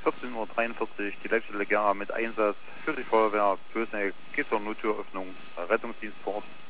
14:43 Uhr, die Leitstelle Gera mit Einsatz für die Feuerwehr Bösneck geht zur Nottüröffnung, Rettungsdienst vor Ort.